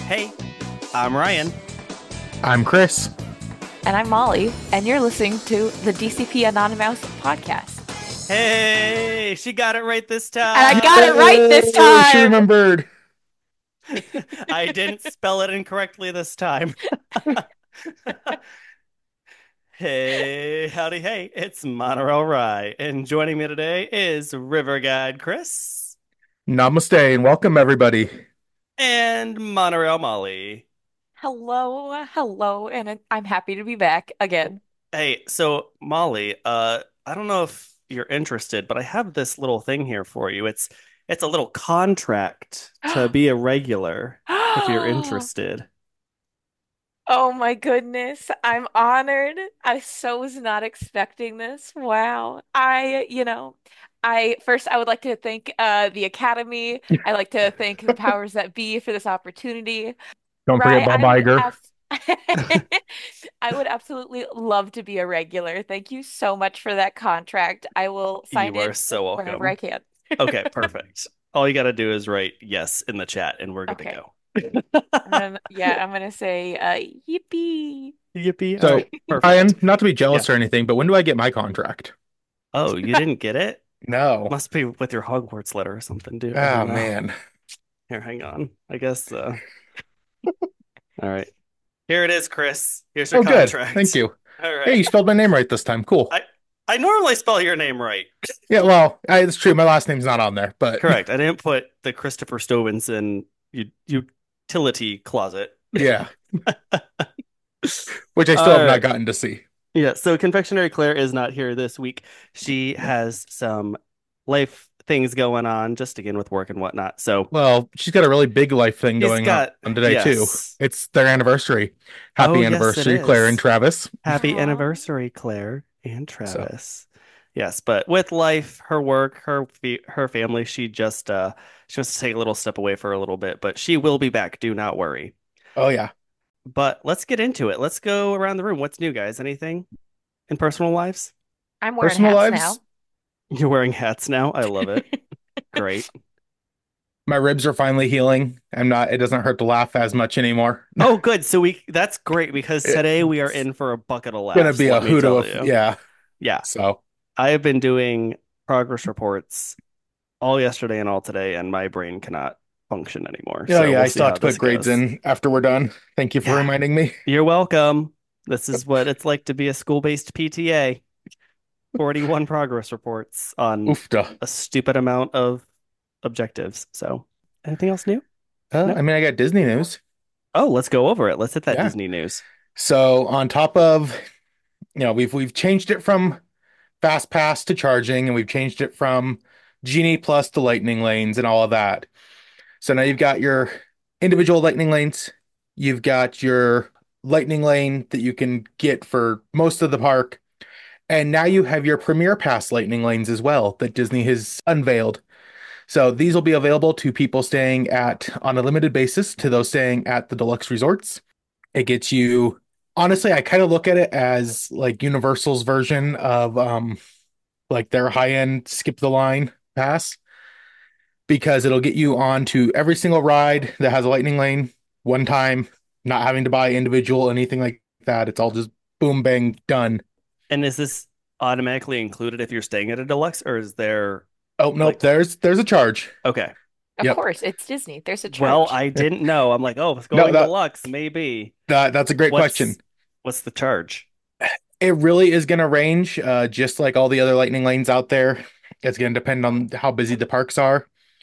Hey, I'm Ryan. I'm Chris. And I'm Molly, and you're listening to the DCP Anonymous podcast. Hey, she got it right this And I got it time. right this Yay! She time. remembered. I didn't spell it incorrectly this time. Hey, howdy, hey, it's Monorail Rye, and joining me today is River Guide Chris Namaste and welcome everybody. and Monorail Molly. Hello, and I'm happy to be back again. Hey, so Molly, I don't know if you're interested, but I have this little thing here for you. It's a little contract to be a regular if you're interested. Oh my goodness, I'm honored. I so was not expecting this. Wow. I would like to thank the Academy. I'd like to thank the powers that be for this opportunity. Don't forget Right, Bob Iger. I would absolutely love to be a regular. Thank you so much for that contract. I will sign You are it so whenever I welcome. can. Okay, perfect. All you got to do is write yes in the chat and we're good to Okay. go. I'm gonna say yippee. Yippee. All So, right, perfect. Ryan, not to be Yeah. jealous or anything, but when do I get my contract? Oh, you didn't get it? No. Must be with your Hogwarts letter or something, dude. I don't Oh know. man. Here, hang on. I guess all right. Here it is, Chris. Here's your Oh good. Thank contract. you. All Hey, right. you spelled my name right this time. Cool. I normally spell your name right. Yeah, well, it's true. My last name's not on there, but Correct. I didn't put the Christopher Stovenson utility closet. yeah, which I All still have not right. gotten to see. Yeah, so Confectionery Claire is not here this week. She has some life things going on, just again with work and whatnot. So Well, she's got a really big life thing she's going on got, today too. yes. It's their anniversary. Oh, Happy yes, it anniversary, Claire and is. Travis. Happy Aw. anniversary, Claire and So, Travis. Yes, but with life, her work, her family, she wants to take a little step away for a little bit, but she will be back. Do not worry. oh yeah. But let's get into it. Let's go around the room. What's new, guys? Anything in personal lives? I'm wearing Personal hats lives, now. You're wearing hats now. I love it. Great. my ribs are finally healing. It doesn't hurt to laugh as much anymore. Oh, good. So that's great because today we are It's in for a bucket of gonna laughs, be a let me hoot tell of you. yeah. Yeah. So, I have been doing progress reports all yesterday and all today, and my brain cannot function anymore. oh So yeah, we'll I see still have how to put this grades goes. in after we're done. Thank you for Yeah. reminding me. You're welcome. This is what it's like to be a school-based PTA. 41 progress reports on Oofda. a stupid amount of objectives. So, anything else new? I No? mean, I got Disney news. Oh, let's go over it. Let's hit that Yeah. Disney news. So on top of, we've changed it from Fast Pass to charging, and we've changed it from Genie Plus to Lightning lanes and all of that. So now you've got your individual Lightning lanes. You've got your Lightning lane that you can get for most of the park. And now you have your Premier Pass Lightning lanes as well that Disney has unveiled. So these will be available to people staying at on a limited basis to those staying at the deluxe resorts. It gets you honestly, I kind of look at it as like Universal's version of like their high-end skip the line pass because it'll get you on to every single ride that has a lightning lane one time, not having to buy individual anything like that. It's all just boom bang done. And is this automatically included if you're staying at a deluxe, or is there Oh nope, like, there's a charge. okay. Of Yep. course, it's Disney. There's a Well, charge. I didn't know. I'm like, oh, if it's No, going deluxe, maybe. that's a great question. What's what's the charge? It really is going to range, just like all the other lightning lanes out there. It's going to depend on how busy the parks are.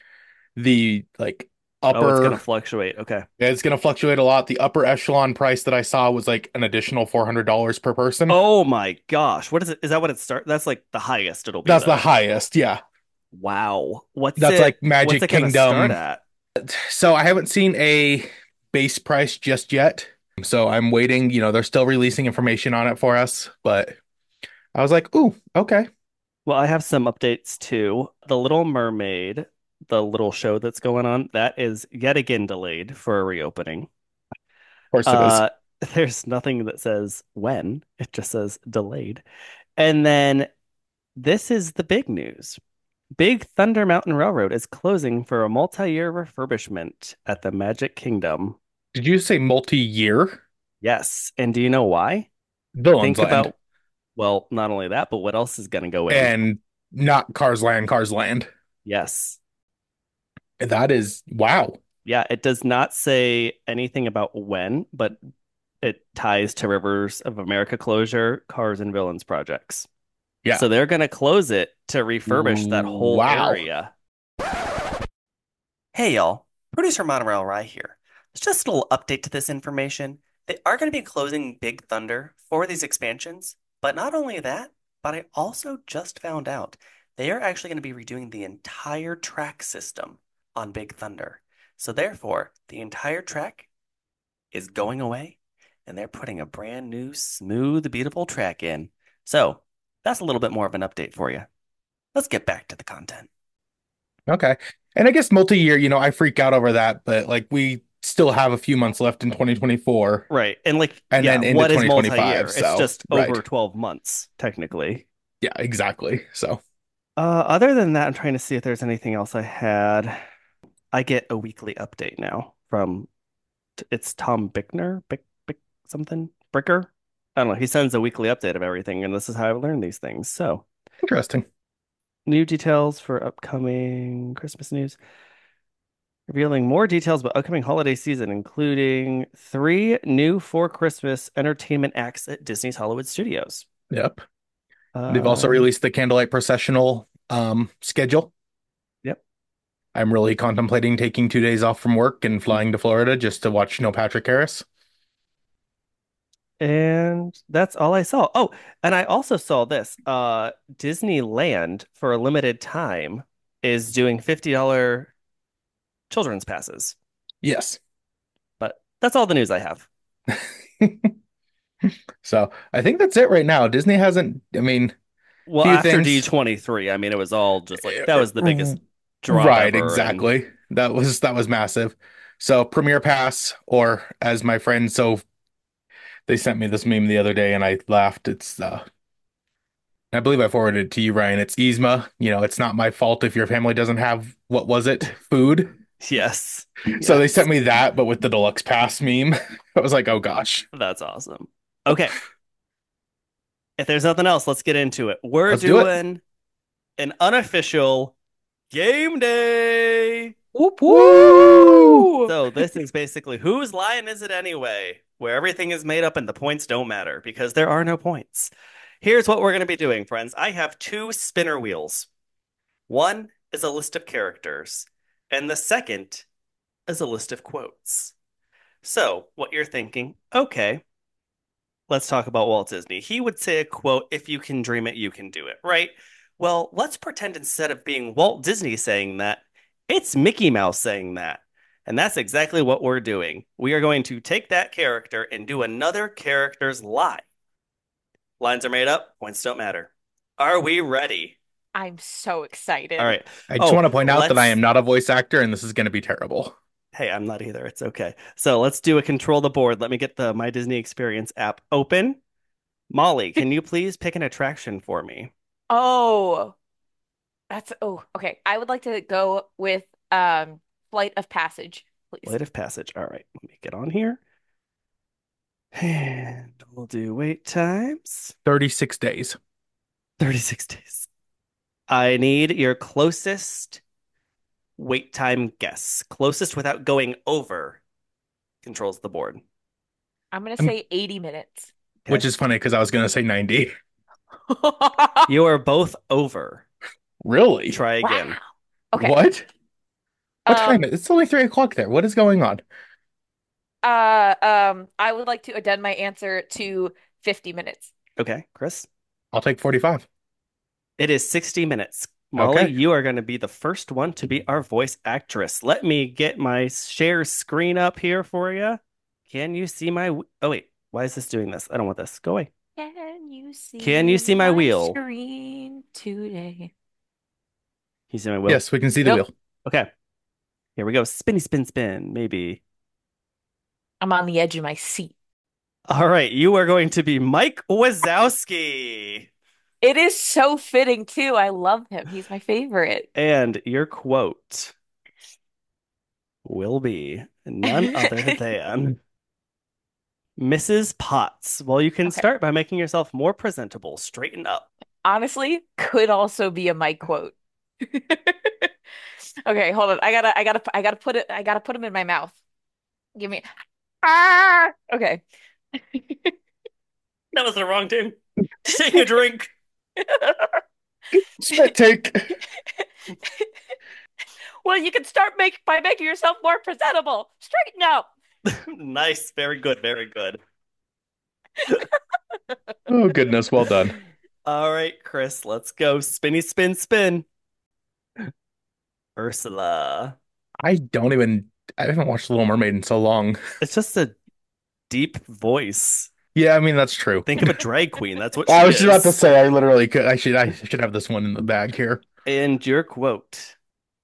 The like Oh, it's gonna upper, fluctuate. Okay. yeah, it's going to fluctuate a lot. The upper echelon price that I saw was like an additional $400 per person. Oh my gosh. What is it? Is that what it start? That's like the highest it'll be That's the though. highest. Yeah. Wow. What's That's it like what's Magic it gonna start Kingdom. at? So I haven't seen a base price just yet. So I'm waiting. They're still releasing information on it for us, but I was like, ooh, okay. Of Well, I have some updates too. The Little Mermaid, the little show that's going on, that is yet again delayed for a reopening. course it is. Uh, there's nothing that says when, it just says delayed. And then this is the big news. Big Thunder Mountain Railroad is closing for a multi-year refurbishment at the Magic Kingdom. Did you say multi-year? Yes. And do you know why? Villains Think Land. about, well, not only that, but what else is going to go in? And not Cars Land, Cars Land. Yes. That is wow. Yeah, it does not say anything about when, but it ties to Rivers of America closure, Cars and Villains projects. Yeah. So they're going to close it to refurbish that whole Wow. area. Hey y'all, producer Monorail Rye here. It's just a little update to this information. They are going to be closing Big Thunder for these expansions, but not only that, but I also just found out they are actually going to be redoing the entire track system on Big Thunder. So therefore, the entire track is going away, and they're putting a brand new, smooth, beautiful track in. So that's a little bit more of an update for you. Let's get back to the content. Okay. And I guess multi-year, I freak out over that, but like we still have a few months left in 2024 Right. And like, and yeah, then into what is 2025. multi-year? It's So, just over right. 12 months, technically. Yeah, exactly. So, Other than that, I'm trying to see if there's anything else I had. I get a weekly update now from it's Tom Bickner, Bick something, Bricker. I don't know. He sends a weekly update of everything, and this is how I learned these things. So, interesting. new details for upcoming Christmas news, revealing more details about upcoming holiday season, including three new for Christmas entertainment acts at Disney's Hollywood Studios. Yep. They've also Um, released the Candlelight Processional schedule. yep. I'm really contemplating taking 2 days off from work and flying to Florida just to watch Neil Patrick Harris. And that's all I saw. Oh, and I also saw this. Disneyland for a limited time is doing $50 children's passes. Yes. But that's all the news I have. So I think that's it right now. Disney hasn't, I mean, Well, few after things. D23, I mean, it was all just like that was the biggest drop Right, ever. And exactly. That was massive. So Premier Pass, or as my friend, so they sent me this meme the other day and I laughed. It's I believe I forwarded it to you, Ryan. It's Yzma. It's not my fault if your family doesn't have what was it? Food. yes, So they sent yes, me that, but with the deluxe pass meme. I was like, oh gosh. that's awesome. Okay, if there's nothing else, let's get into it. We're Let's do it. doing an unofficial game day. Whoop Woo! whoop. So this is basically whose line is it anyway? Where everything is made up and the points don't matter because there are no points. Here's what we're going to be doing, friends. I have two spinner wheels. One is a list of characters, and the second is a list of quotes. So, what you're thinking, okay, let's talk about Walt Disney. He would say a quote, if you can dream it, you can do it, right? Well, let's pretend instead of being Walt Disney saying that, it's Mickey Mouse saying that. And that's exactly what we're doing. We are going to take that character and do another character's line. Lines are made up, points don't matter. Are we ready? I'm so All excited. right. I just Oh, want to point out that I am let's. not a voice actor and this is going to be terrible. Hey, I'm not either. It's okay. So let's do a control the board. Let me get the My Disney Experience app open. Molly, can you please pick an attraction for me? Oh, okay. I would like to go with Flight of Passage, please. Flight of Passage. All right, let me get on here. And we'll do wait times. 36 days. 36 days. I need your closest wait time guess. Closest without going over controls the board. I'm gonna Um, say 80 minutes. which Okay. is funny because I was going to say 90. You are both over. Really? Try Wow. again. Okay. What? What time? Um, It's only 3 o'clock there. What is going on? I would like to addend my answer to 50 minutes. Okay, Chris. I'll take 45. It is 60 minutes. Molly, Okay. you are going to be the first one to be our voice actress. Let me get my share screen up here for you. Can you see my? Oh, wait. Why is this doing this? I don't want this. Go away. Can you Can you see see my my wheel? screen today? Can you see my wheel? Yes, we can see the Nope. wheel. Okay. Here we go. Spinny, spin, spin. Maybe. I'm on the edge of my seat. All right. You are going to be Mike Wazowski. It is so fitting too. I love him. He's my favorite. And your quote. will be none other than Mrs. Potts. Well, you can Okay. start by making yourself more presentable. Straighten up. Honestly, could also be a Mike quote. Okay, hold on. I gotta put it. I gotta put him in my mouth. Give me. Ah. Okay. That was the wrong tune. Take a drink. Spit take. Well, you can start make by making yourself more presentable. Straighten out. Nice. Very good. Very good. Oh goodness, well done. All right, Chris, let's go. Spinny, spin, spin. Ursula. I don't even I haven't watched The Little Mermaid in so long. It's just a deep voice. Yeah, I mean that's true. Think of a drag queen. That's what I she was just about to is. say I literally could I should have this one in the bag here. And your quote.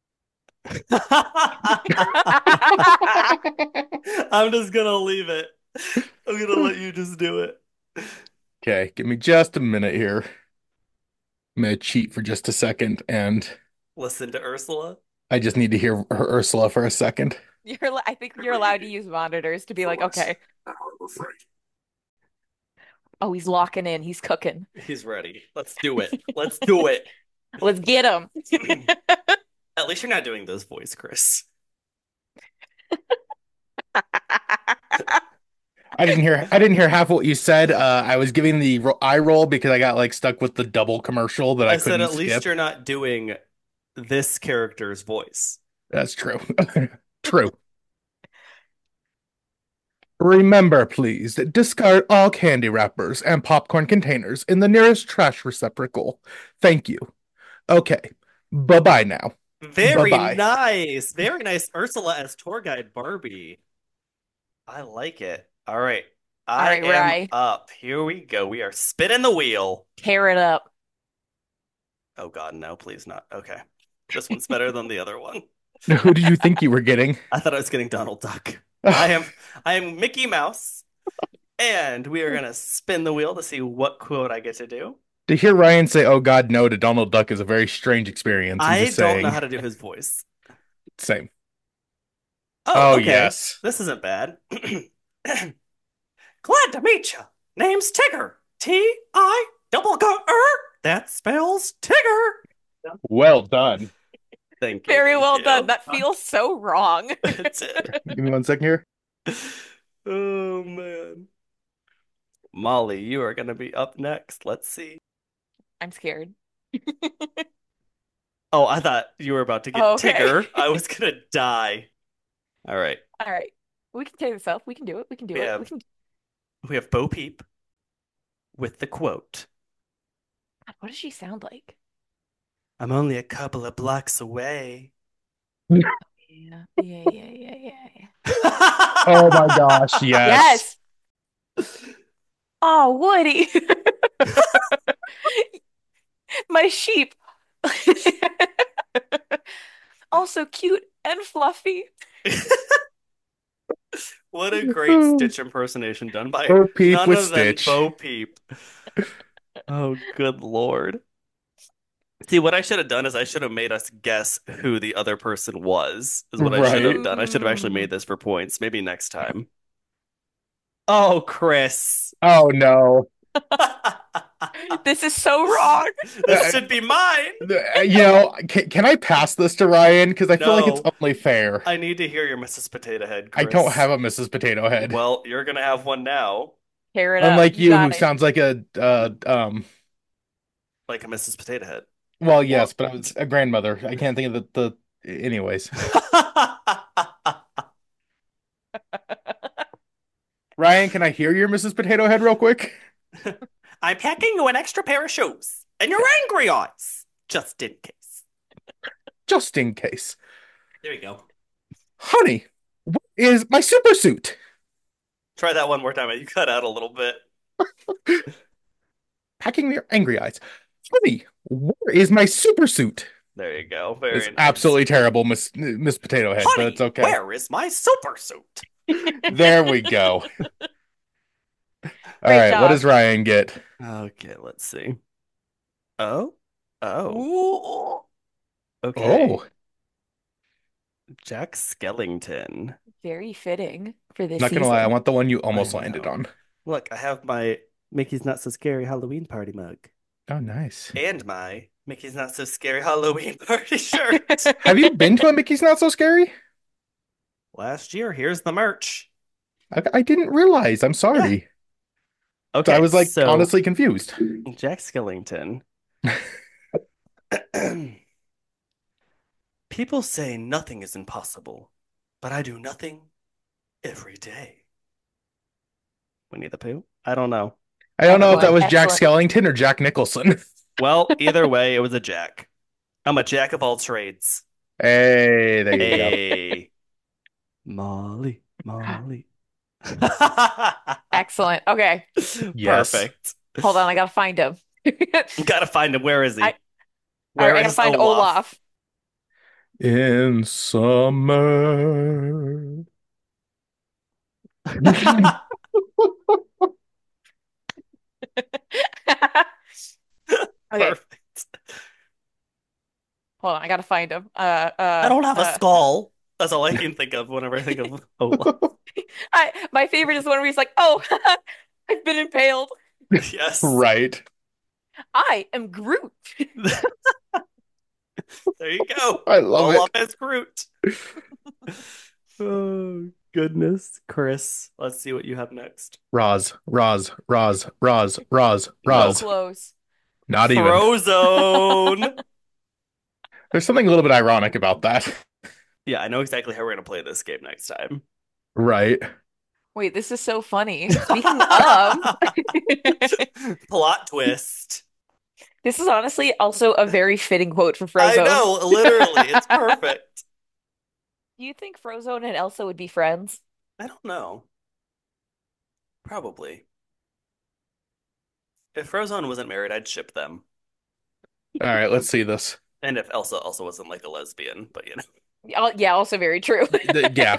I'm just gonna leave it. I'm gonna let you just do it. Okay, give me just a minute here. I'm gonna cheat for just a second, and Listen to Ursula. I just need to hear Ursula for a second. I think you're allowed to use monitors to be like, okay. Oh, he's locking in. He's cooking. He's ready. Let's do it. Let's do it. Let's get him. At least you're not doing this voice, Chris. I didn't hear half what you said. I was giving the eye roll because I got like stuck with the double commercial that I I said couldn't at least skip. you're not doing this character's voice. That's true. True. Remember, please, discard all candy wrappers and popcorn containers in the nearest trash receptacle. Thank you. Okay. Bye-bye now. Very Bye-bye. nice. Very nice. Ursula as tour guide Barbie. I like it. All right. All I right, am Rye. up. Here we go. We are spinning the wheel. Tear it up. Oh God, no, please not. Okay. This one's better than the other one. Who did you think you were getting? I thought I was getting Donald Duck. I am I am Mickey Mouse, and we are gonna spin the wheel to see what quote I get to do. To hear Ryan say, "Oh God, no" to Donald Duck is a very strange experience. I'm I just don't know saying. how to do his voice. Same. Oh, Oh okay. yes. This isn't bad. Glad to meet you. Name's Tigger. T-I double G R. That spells Tigger. Well done. Thank you. Very Thank well done. you. That feels so wrong. It did. Give me 1 second here. Oh man. Molly, you are gonna be up next. Let's see. I'm scared. Oh, I thought you were about to get Okay. Tigger. I was gonna die. All right. All right. We can take this up. We can do it. We can do We it. We have can. we have Bo Peep with the quote. God, what does she sound like? I'm only a couple of blocks away. Yeah. Yeah. Yeah. Yeah. Yeah. Oh my gosh, yes. Yes. Oh, Woody. My sheep. Also cute and fluffy. What a great Stitch impersonation done by Bo Peep none with other than Stitch. Bo Peep. Oh, good Lord. See, what I should have done is I should have made us guess who the other person was, is what I should have Right. done. I should have actually Mm. made this for points. Maybe next time. Oh, Chris. Oh no. This is so wrong. This Uh, should be mine. can I pass this to Ryan? Because I feel like it's No, only fair. I need to hear your Mrs. Potato Head, I don't Chris. have a Mrs. Potato Head. Well, you're gonna have one now, Tear it up. Unlike You you, who got it. sounds like like a Mrs. Potato Head. well, Well, yes, but I was a grandmother. I can't think of anyways. Ryan, can I hear your Mrs. Potato Head real quick? I'm packing you an extra pair of shoes and your angry eyes, just in case. Just in case. There you go. Honey, what is my super suit? Try that one more time. You cut out a little bit. Packing your angry eyes. Honey, where is my super suit? There you go. It's Very nice. absolutely terrible, Miss Potato Head, but it's Honey, okay. where is my super suit? There we go. All Great right, what job. does Ryan get? Okay, let's see. Oh, oh, Ooh. okay. Oh, Jack Skellington. Very fitting for this Not gonna lie, I season. want the one you I almost landed know. on. Look, I have my Mickey's Not So Scary Halloween Party mug Oh, nice. and my Mickey's Not So Scary Halloween Party shirt. Have you been to a Mickey's Not So Scary? Last year, here's the merch. I didn't realize. I'm Yeah. sorry. So I Okay, was like so honestly confused. Jack Skellington. People say nothing is impossible, but I do nothing every day. Winnie the Pooh? I don't know. I don't know if that Excellent, was Jack excellent. Skellington or Jack Nicholson. Well, either way, it was a Jack. I'm a jack of all trades. Hey, there you go. Hey, Molly, Molly. Excellent. Okay. Yes. Perfect. Hold on, I gotta find him. Gotta find him. Where is I he? all right, Where I gotta is find Olaf? Olaf. In summer. Okay, Perfect. hold on, I gotta find him. I don't have a skull. That's all I can think of whenever I think of Olaf. My favorite is the one where he's like, "Oh, I've been impaled. Yes. Right. I am Groot." There you go. I love Olaf it. as Groot. Oh, goodness. Chris, let's see what you have next. Roz, Roz, Roz, Roz, Roz, So No. Roz. close. Not even. Frozone. There's something a little bit ironic about that. Yeah, I know exactly how we're gonna play this game next time. Right. Wait, this is so funny. Speaking of, Plot twist. this is honestly also a very fitting quote for I Frozone. know, literally, it's perfect. Do you think Frozone and Elsa would be friends? I don't know. Probably. If Frozone wasn't married, I'd ship them. All right, let's see this. And if Elsa also wasn't like a lesbian, but you know. Yeah, also very true. Yeah.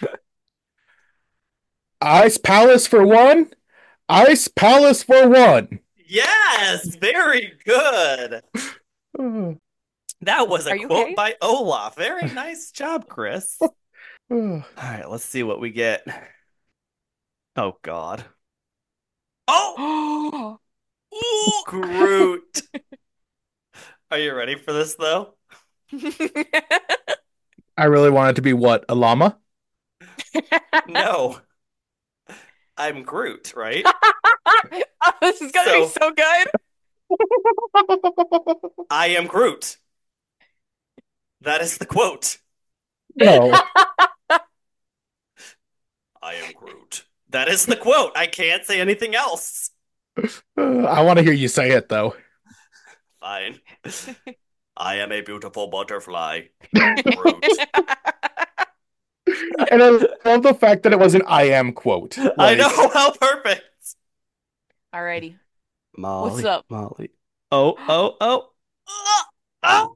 Ice Palace for one. Ice Palace for one. Yes, very good. Oh, That was a Are you quote okay? by Olaf. Very nice job, Chris. All oh. right, let's see what we get. Oh God. Oh, Oh, ooh, Groot. Are you ready for this though? I really want it to be what? A llama? No, I'm Groot, right? Oh, this is gonna be So so good. I am Groot. That is the quote. No. I am Groot. That is the quote. I can't say anything else. I want to hear you say it though. Fine. I am a beautiful butterfly. Groot. And I love the fact that it was an I am quote. I know Like, how perfect. Alrighty. Molly, What's up? Molly. Oh, oh, oh. Oh.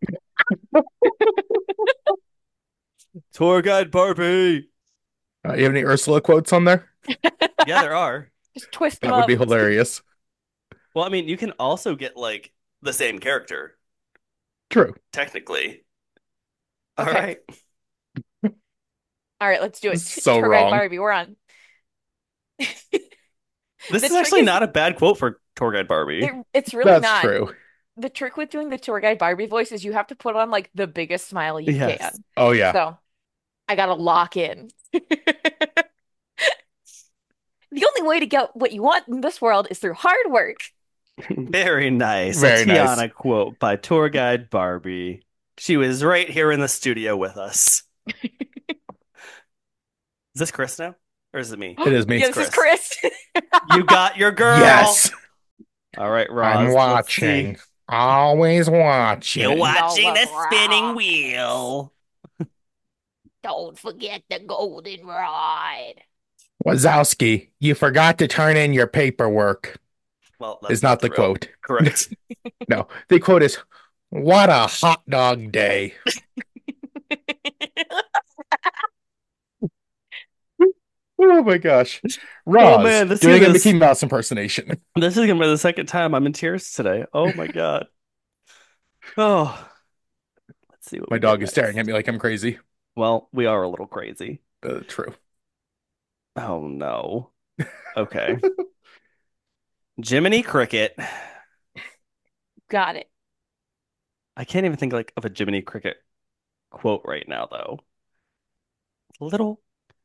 Tour guide Barbie. you have any Ursula quotes on there? Yeah, there are. Just twist them That would up. be hilarious. Well, I mean, you can also get like the same character, True. technically. All Okay. right. All right, let's do it. So Tour guide wrong. Barbie, we're on. This The is trick actually is not a bad quote for tour guide Barbie. it's really That's not. true. The trick with doing the tour guide Barbie voice is you have to put on like the biggest smile you Yes. can. Oh yeah. So I gotta lock in. The only way to get what you want in this world is through hard work. Very nice. Very A nice. Tiana quote by tour guide Barbie. She was right here in the studio with us. Is this Chris now? Or is it me? It is me. Yeah, this is Chris. You got your girl. Yes. All right, Roz. I'm let's watching. see. Always You're watching. watching the Golden spinning rod. wheel. Don't forget the golden rod. Wazowski, you forgot to turn in your paperwork. Well, Is that's not the true. quote. Correct. No, the quote is, "What a hot dog day." Oh my gosh. Oh Roz man, let's doing hear a this. Mickey Mouse impersonation. This is gonna be the second time I'm in tears today. Oh my God. Oh, let's see what My we get dog is staring at next. me like I'm crazy. Well, we are a little crazy. True. Oh no. Okay. Jiminy Cricket. Got it. I can't even think like of a Jiminy Cricket quote right now though. Little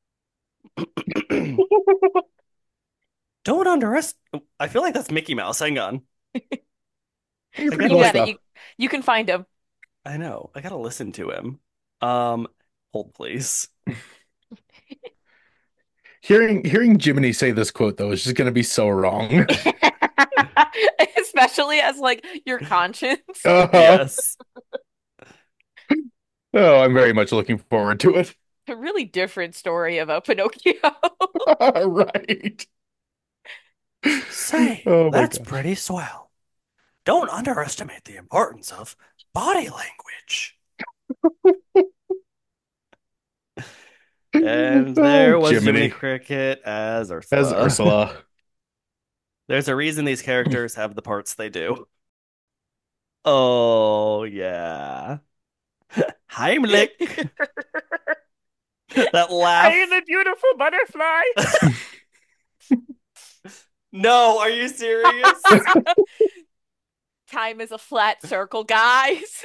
don't underestimate. I feel like that's Mickey Mouse. Hang on. You're I pretty gotta You close got it. listen. though. You can find him. I know. I gotta listen to him. Um, hold please. Hearing Jiminy say this quote though is just gonna be so wrong. Especially as like your conscience. Uh-huh. Yes. Oh, I'm very much looking forward to it. A really different story about Pinocchio. Right. Say, Oh my that's gosh. pretty swell. Don't underestimate the importance of body language. And Oh, there was Jiminy Jiminy Cricket as as Ursula. Ursula. There's a reason these characters have the parts they do. Oh, yeah. Heimlich. That I am laugh. the beautiful butterfly. No, are you serious? Time is a flat circle, guys.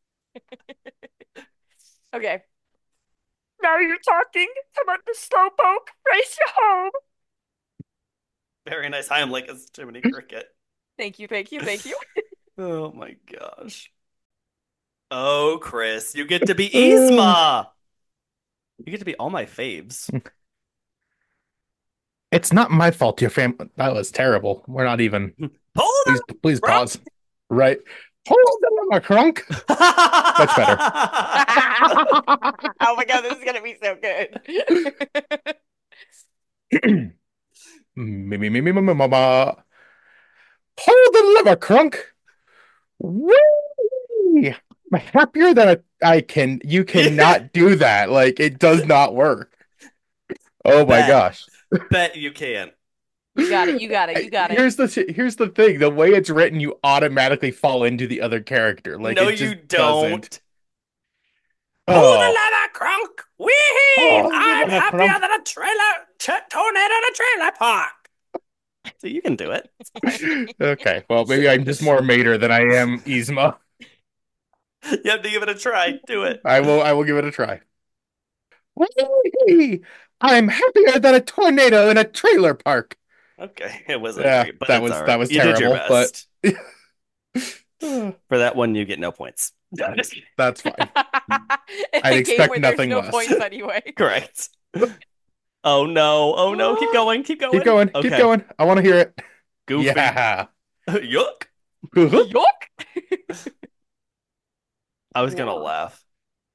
Okay. Now you're talking about the slowpoke. Race you home. Very nice Heimlich as Jiminy Cricket. Thank you, thank you, thank you. Oh my gosh. Oh, Chris, you get to be Uh, Yzma. You get to be all my faves. it's not my fault your family. That was terrible. We're not even. Hold Please up, pause. Right. Hold on, crunk. Much better. Oh my god, this is gonna be so good. Mama. Hold the lever, crunk. Whee! I'm happier than I can. You Yeah, cannot do that. Like it does not work. Oh my bet. gosh. Bet you can. You got it, you got it, you got it. Here's the thing. The way it's written, you automatically fall into the other character. Like No, it you just doesn't. don't. Pull the Oh. leather, Crunk. Wee! Oh, I'm lever, happier crunk. than a tornado in a trailer park. So you can do it. It's fine. Okay. Well, maybe I'm just more Mater than I am Yzma. You have to give it a try. Do it. I will give it a try. Whee! I'm happier than a tornado in a trailer park. Okay, it wasn't Yeah, great, but that it's was all that right. was You did your terrible, but best. For that one, you get no points. No, I'm just kidding. that's fine. In I'd a game expect where there's nothing no less. points anyway. Correct. Oh no. Oh no. Keep going. Keep Keep going. going, keep Okay. going. I want to hear it. Goofy. Yeah. Yuck. Yuck! I was gonna Whoa. laugh.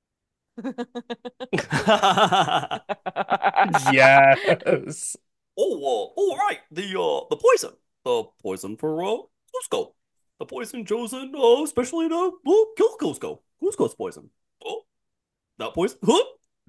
Yes. All right. The poison for Cusco. The poison chosen, especially to kill Cusco. Cusco's poison. Oh, that poison. Huh?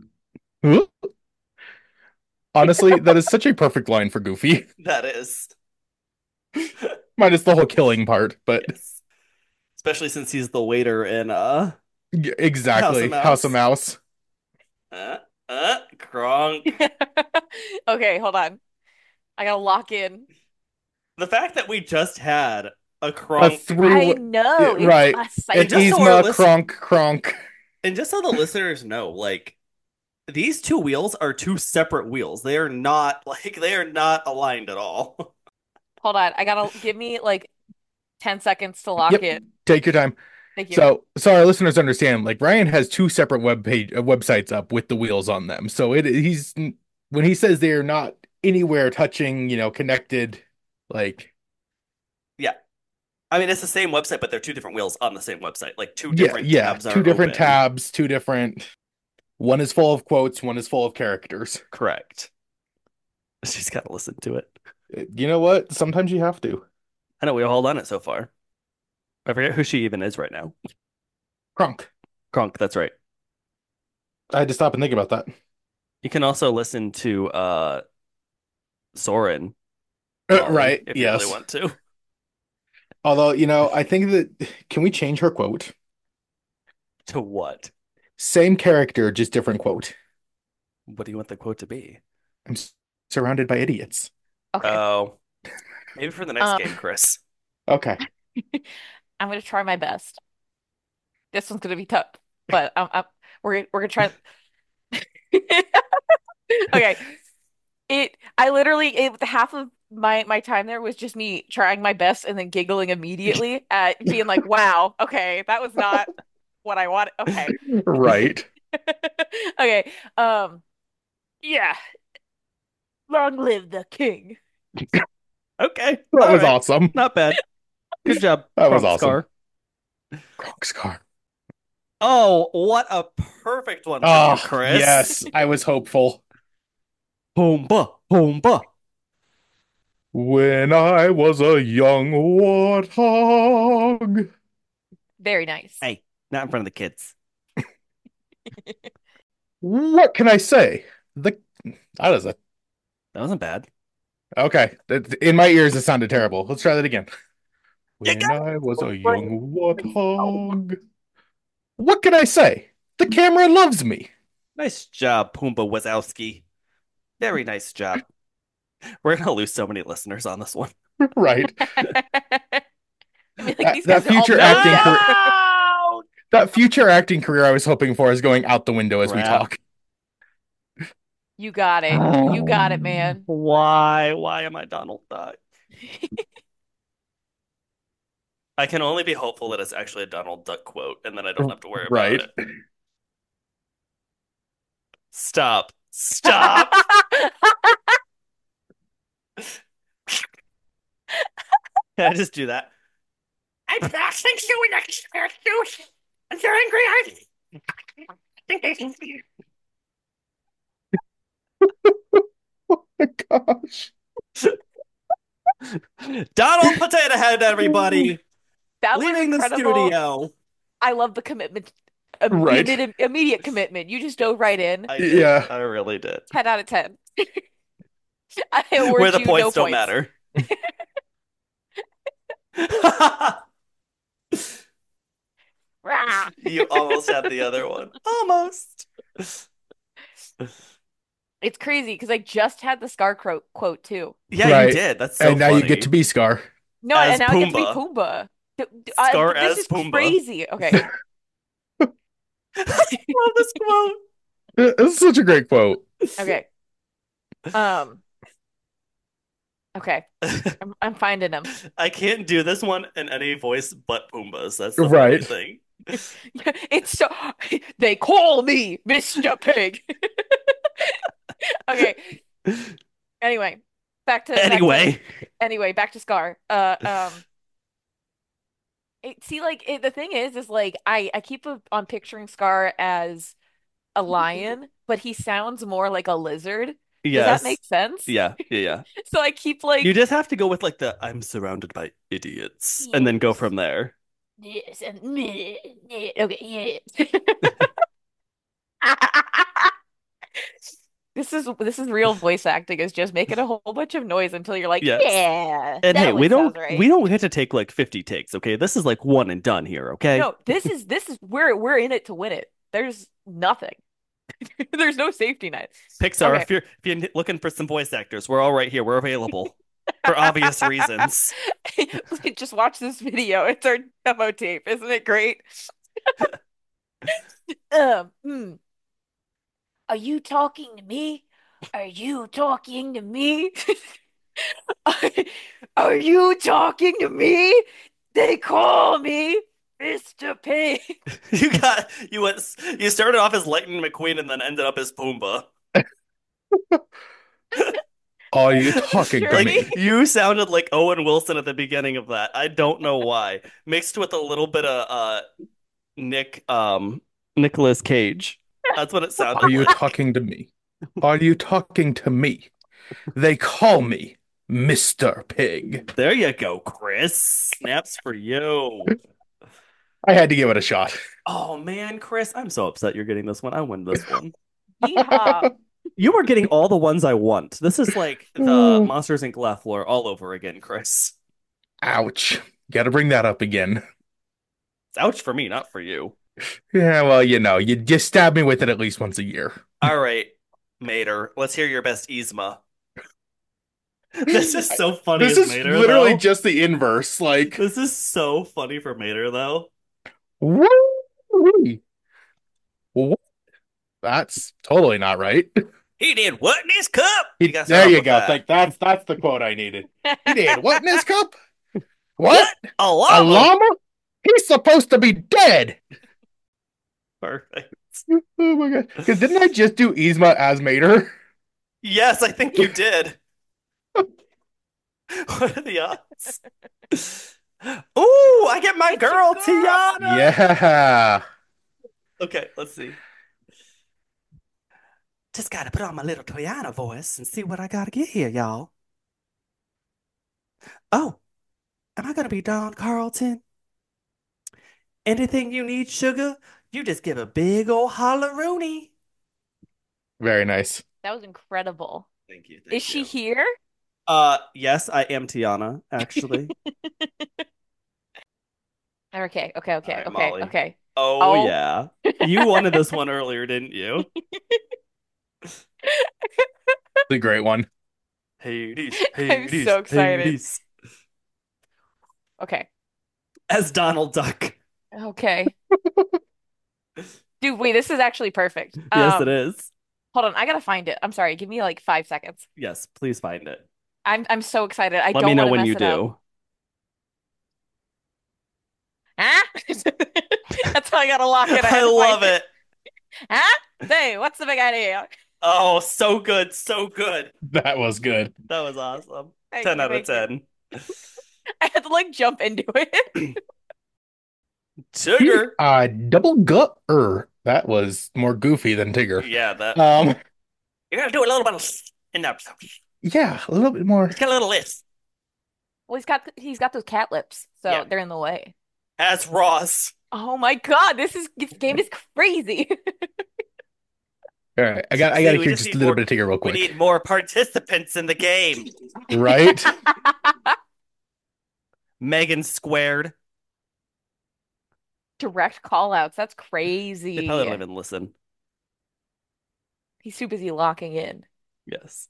Honestly, that is such a perfect line for Goofy. That is. Minus the whole killing part, but Yes. Especially since he's the waiter in House of exactly. House of Mouse. Mouse. Uh, Kronk. Okay, hold on. I gotta lock in. The fact that we just had a A Kronk, I three, know it's right. a An and just so cycle. our Yzma, list, Kronk. and just so the listeners know, like these two wheels are two separate wheels. They are not like they are not aligned at all. Hold on. I gotta give me like 10 seconds to lock Yep. in. Take your time. Thank you. So our listeners understand, like Ryan has two separate websites up with the wheels on them. So he's when he says they are not anywhere touching, connected, like Yeah. I mean, it's the same website, but they're two different wheels on the same website. Like two yeah, different yeah, tabs two are different open. tabs, two different. One is full of quotes, one is full of characters. Correct. She's got to listen to it. You know what? Sometimes you have to. I know we all done it so far. I forget who she even is right now. Kronk. Kronk, that's right. I had to stop and think about that. You can also listen to Soren, Molly, Right, if you really yes. want to. Although, I think that can we change her quote? To what? Same character, just different quote. What do you want the quote to be? I'm surrounded by idiots. Okay. Oh, maybe for the next Um, game, Chris. Okay. I'm gonna try my best. This one's gonna be tough, but we're gonna try. Okay. I literally half of my time there was just me trying my best and then giggling immediately at being like, "Wow, okay, that was not what I wanted." Okay. Right. Okay. Yeah. Long live the king. Okay, That all was right, awesome. not bad. Good job, That was Kronk awesome. Scar. Gronk's car. Oh, what a perfect one from you, Oh, Chris. yes. I was hopeful. Boomba, boomba. When I was a young warthog. Very nice. Hey, not in front of the kids. What can I say? The That is a That wasn't bad. okay. In my ears, it sounded terrible. Let's try that again. You When got I was a young warthog. What can I say? The camera loves me. nice job, Pumbaa Wazowski. Very nice job. We're gonna lose so many listeners on this one. Right. I mean, like That, these that guys are all future known acting career, now. No! that future acting career I was hoping for is going out the window as we Crap. talk. You got it. You got it, man. Why? Why am I Donald Duck? I can only be hopeful that it's actually a Donald Duck quote, and then I don't have to worry about Right. it. Stop. Stop. Can I just do that? I'm passing you in excuse. And you're angry. Oh my gosh. Donald Potato Head, everybody, That was leaving the incredible. studio. I love the commitment. Right. Immediate commitment. You just dove right in. I did. Yeah. I really did. 10 out of 10. I Where award the you no points don't points. matter. Rah. You almost had the other one. Almost. It's crazy because I just had the Scar quote too. Yeah, you Right. did. That's so And now you get to funny. be Scar. No, and As now I get to be Pumbaa. Pumbaa. Scar This as is Pumbaa. crazy. Okay. Love this quote. It's such a great quote. Okay. Um, okay. I'm finding them. I can't do this one in any voice but Pumbaa's. That's the funny Right. thing. It's so they call me Mr. Pig. Okay. Anyway, Anyway, back to Scar. See, like the thing is like I keep on picturing Scar as a lion, but he sounds more like a lizard. Does that yes. make sense? Yeah, yeah, yeah. So I keep You like, just have to go with like the I'm surrounded by idiots and then go yes, from there. yes, and okay, yes. This is real voice acting, is just making a whole bunch of noise until you're like, Yes. yeah, And hey, that we one sounds don't right. we don't get to take like 50 takes, okay? This is like one and done here, okay? No, this is we're in it to win it. There's nothing. There's no safety net. Pixar, Okay. if you're looking for some voice actors, we're all right here. We're available for obvious reasons. Just watch this video. It's our demo tape. Isn't it great? Um, hmm. Are you talking to me? Are you talking to me? Are you talking to me? They call me Mr. Pig. You started off as Lightning McQueen and then ended up as Pumbaa. Are you talking to Journey. me? Like you sounded like Owen Wilson at the beginning of that. I don't know why. Mixed with a little bit of Nick Nicolas Cage. That's what it Are sounded you like. talking to me? Are you talking to me? They call me Mr. Pig. There you go, Chris. Snaps for you. I had to give it a shot. Oh man, Chris, I'm so upset you're getting this one. I win this one. Yeehaw. You are getting all the ones I want. This is like the Monsters Inc. Lafleur all over again, Chris. Ouch. Got to bring that up again. It's ouch for me, not for you. Yeah, well, you just stab me with it at least once a year. All right, Mater, let's hear your best Yzma. This is so funny This as is Mater, literally though. just the inverse. Like, This is so funny for Mater, though. woo! What? That's totally not right. He did what in his cup? You gotta start There off you with go. that. Like that's the quote I needed. He did what in his cup? What? What? A A llama? llama? He's supposed to be dead. Perfect. Oh my god. Because didn't I just do Yzma as Mater? Yes, I think you did. What are the odds? Ooh, I get my It's your girl, girl. Tiana. Yeah. Okay, let's see. Just gotta put on my little Tiana voice and see what I gotta get here, y'all. Oh, am I gonna be Don Carlton? Anything you need, sugar, you just give a big old holler-rooney. Very nice. That was incredible. Thank you, Is thank she you. here? Yes, I am Tiana, actually. Okay, okay, All okay, right, okay, Molly. okay. Oh Oh, yeah. You wanted this one earlier, didn't you? The great one. Hades, I'm Hades, so excited. Hades. Okay, As Donald Duck. okay. Dude, wait, this is actually perfect. Yes, it is. Hold on, I gotta find it. I'm sorry, give me like 5 seconds. Yes, please find it. I'm so excited. I Let me don't know want to when mess you it up. do. Huh? That's how I gotta lock it. I I had to find love it. it. Huh? Say, what's the big idea? Oh, so good, so good. That was good. That was awesome. Thank 10 you, out of thank you. 10. I had to like jump into it. Sugar. Double gut That was more goofy than Tigger. Yeah, that. Um, You gotta do a little bit of in there. yeah, a little bit more. It's got a little list. Well, he's got those cat lips, Yeah. so they're in the way. As Ross. Oh my God, this game is crazy. All right, I got See, to we hear just just a need little more. bit of Tigger real We quick. need more participants in the game. Right? Megan squared. Direct call outs. That's They probably don't crazy. even listen. He's too busy locking in. Yes.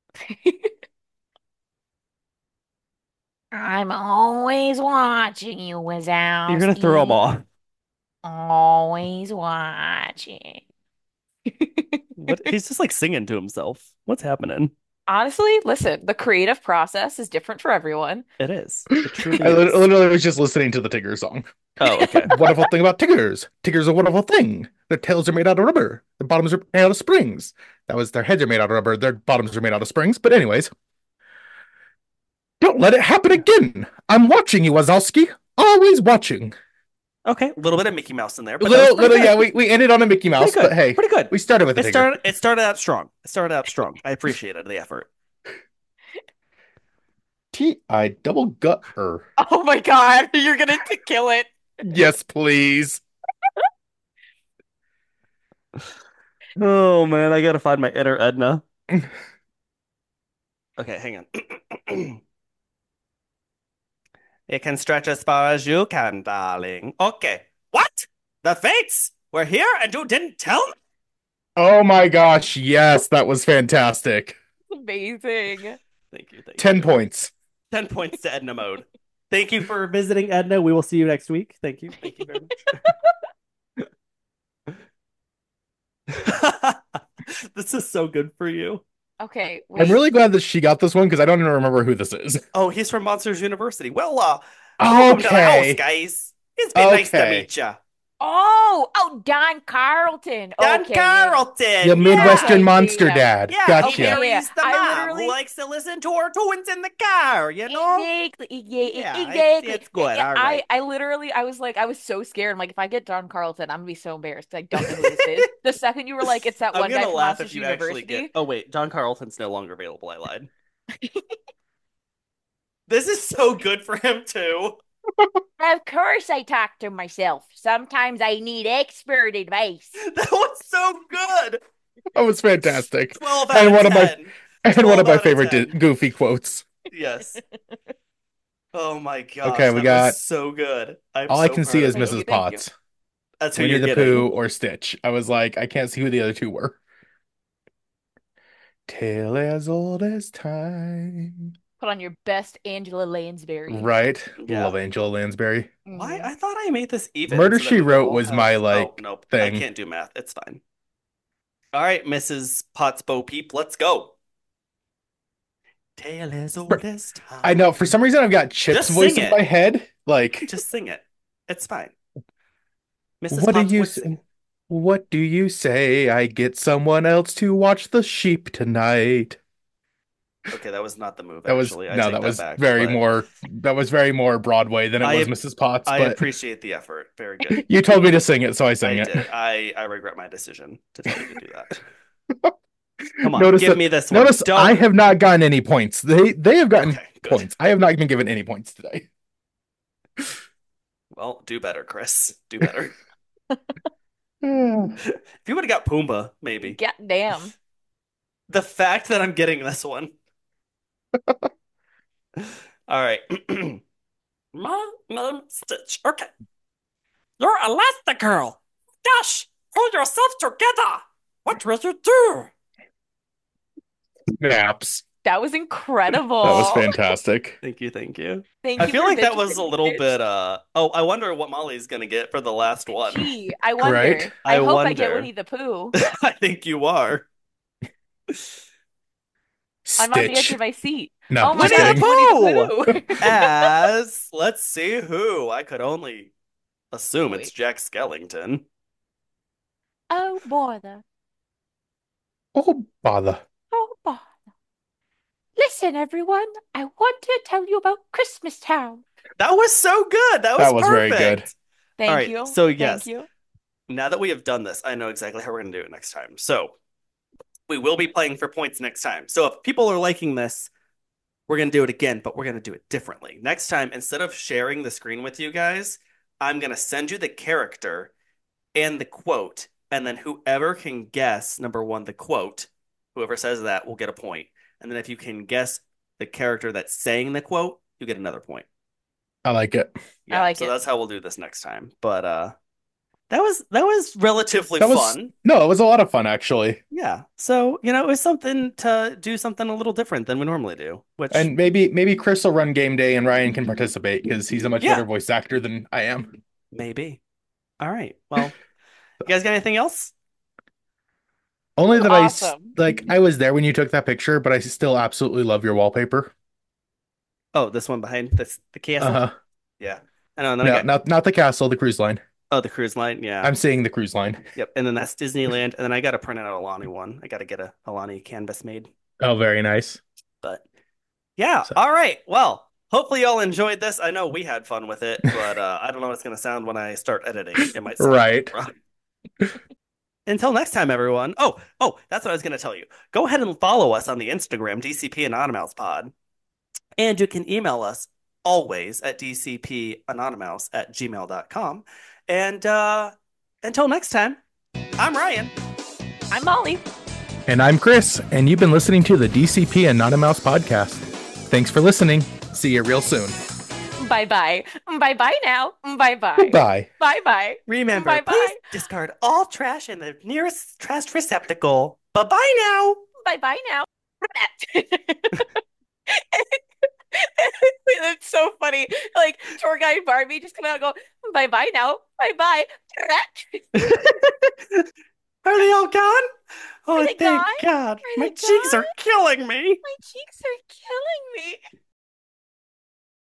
I'm always watching you, You're gonna throw them Wazowski. off. Always watching. What? He's just like singing to himself. What's happening? Honestly, listen, the creative process is different for everyone. It is. It I truly is. literally was just listening to the Tigger song. Oh, okay. Wonderful thing about Tiggers. Tiggers are a wonderful thing. Their tails are made out of rubber. Their bottoms are made out of springs. That was their heads are made out of rubber. Their bottoms are made out of springs. But anyways, don't let it happen again. I'm watching you, Wazowski. Always watching. Okay. A little bit of Mickey Mouse in there, but that was pretty good. Yeah, we ended on a Mickey Pretty Mouse, good. but hey, Pretty good. we started with a It Tigger. started. It started out strong. It started out strong. I appreciated the effort. T-I double gut her. Oh my God, you're gonna kill it. Yes, please. Oh man, I gotta find my inner Edna. Okay, hang on. It can stretch as far as you can, darling. Okay. What? The Fates were here and you didn't tell me? Oh my gosh, yes, that was fantastic. Amazing. Thank you. Thank 10 you. points. 10 points to Edna mode. Thank you for visiting, Edna. We will see you next week. Thank you. Thank you very much. This is so good for you. Okay, I'm wait. really glad that she got this one because I don't even remember who this is. Oh, he's from Monsters University. Well, welcome to the house, Okay. guys. It's been nice to Okay. meet you. Oh, Don Carlton. Don Okay, Carlton. The Midwestern Okay, Monster yeah. Dad. Yeah, Gotcha. Yeah, yeah. Mary's the I mom who literally likes to listen to her tunes in the car, you know? exactly, yeah, Yeah, exactly. it's good. Yeah, All I, right. I literally, I was like, I was so scared. I'm like, if I get Don Carlton, I'm gonna be so embarrassed. I don't know who this is. The second you were like, it's that I'm one guy gonna from laugh Monsters if you actually get. University. Oh wait, John Carlton's no longer available. I lied. This is so good for him too. Of course, I talk to myself. Sometimes I need expert advice. That was so good. That was fantastic. 12 out And of one of my 10. and one of 12 my out of favorite 10. goofy quotes. Yes. Oh my Okay, gosh, we that was got so good. I'm all I so can see proud of is Thank you. you, Mrs. thank you. Potts. That's who Winnie you're the getting. Pooh or Stitch. I was like, I can't see who the other two were. Tale as old as time. Put on your best Angela Lansbury. Right. Yeah. Love Angela Lansbury. Why? Hmm. I thought I made this even Murder so that She we would Wrote all was my have. Oh, like nope. I thing. can't do math. It's fine. All right, Mrs. Potts Bo Peep, let's go. Tale as old as I know for some time. reason I've got Chip's Just voice sing in it. my head. Like, Just sing it. It's fine. Mrs. what do Potts you would s- sing it. what do you say? I get someone else to watch the sheep tonight. Okay, that was not the move, That was actually. I no, take that that was back. very But more that was very more Broadway than it was I Mrs. Potts, I but appreciate the effort. Very good. you told me to sing it, so I I sang it. did. I regret my decision to tell you to do that. Come on, Notice give that me this one. notice I Don't. have not gotten any points. They have gotten Okay, good. points. I have not been given any points today. Well, do better, Chris. Do better. Hmm. If you would have got Pumbaa, maybe. God damn. The fact that I'm getting this one. All right. My name's Stitch. Okay. You're Elastigirl. Gosh, pull yourself together. What will you do? Naps. That was That was incredible. fantastic. Thank you, thank you. Thank I you feel for like that bitching was to a me, little Stitch. bit oh, I wonder what Molly's gonna get for the last one. Gee, I Right? wonder. I I hope I get wonder. Winnie the Pooh. I think you are. I'm on the edge Stitch. of my seat. No, Oh my just Winnie the gosh, kidding. Winnie Pooh! the Pooh. As let's see who. I could only assume it's Wait. Jack Skellington. Oh, bother. Oh, bother. Oh, bother. Listen, everyone. I want to tell you about Christmas Town. That was so good. That was That was very good. perfect. All Thank right. you. So Thank yes, you. now that we have done this, I know exactly how we're going to do it next time. So we will be playing for points next time. So if people are liking this, we're going to do it again, but we're going to do it differently. Next time, instead of sharing the screen with you guys, I'm going to send you the character and the quote. And then whoever can guess, number one, the quote, whoever says that will get a point. And then if you can guess the character that's saying the quote, you get another point. I like it. I Yeah, like so it. that's how we'll do this next time. But that was relatively That was fun. no, it was a lot of fun actually. Yeah. So, it was something to do something a little different than we normally do, which And maybe Chris will run game day and Ryan can participate because he's a much yeah, better voice actor than I am. maybe. All right. Well, you guys got anything else? Only that Awesome. I was there when you took that picture, but I still absolutely love your wallpaper. Oh, this one behind this the castle? Uh-huh. Yeah. I know, and then I No, got not the castle, the cruise line. the cruise line. Yeah. I'm seeing the cruise line. Yep. And then that's Disneyland. And then I got to print out a Alani one. I got to get a Alani canvas made. Oh, very nice. But yeah. So, All right. Well, hopefully y'all enjoyed this. I know we had fun with it, but I don't know what it's going to sound when I start editing. It might sound right. rough. Until next time, everyone. Oh, that's what I was going to tell you. Go ahead and follow us on the Instagram, DCP Anonymous Pod. And you can email us always at dcpanonymous@gmail.com. And until next time, I'm Ryan. I'm Molly. And I'm Chris, and you've been listening to the DCP and Not a Mouse podcast. Thanks for listening. See you real soon. Bye bye. Bye bye now. Bye bye. Bye. Bye bye. Remember, Bye please bye. discard all trash in the nearest trash receptacle. Bye-bye now. Bye bye now. That's so funny. Like tour guide Barbie just come out and go, bye bye now. Bye bye. Are they all gone? Are Oh, they thank gone? God. Are My they cheeks gone? are killing me. My cheeks are killing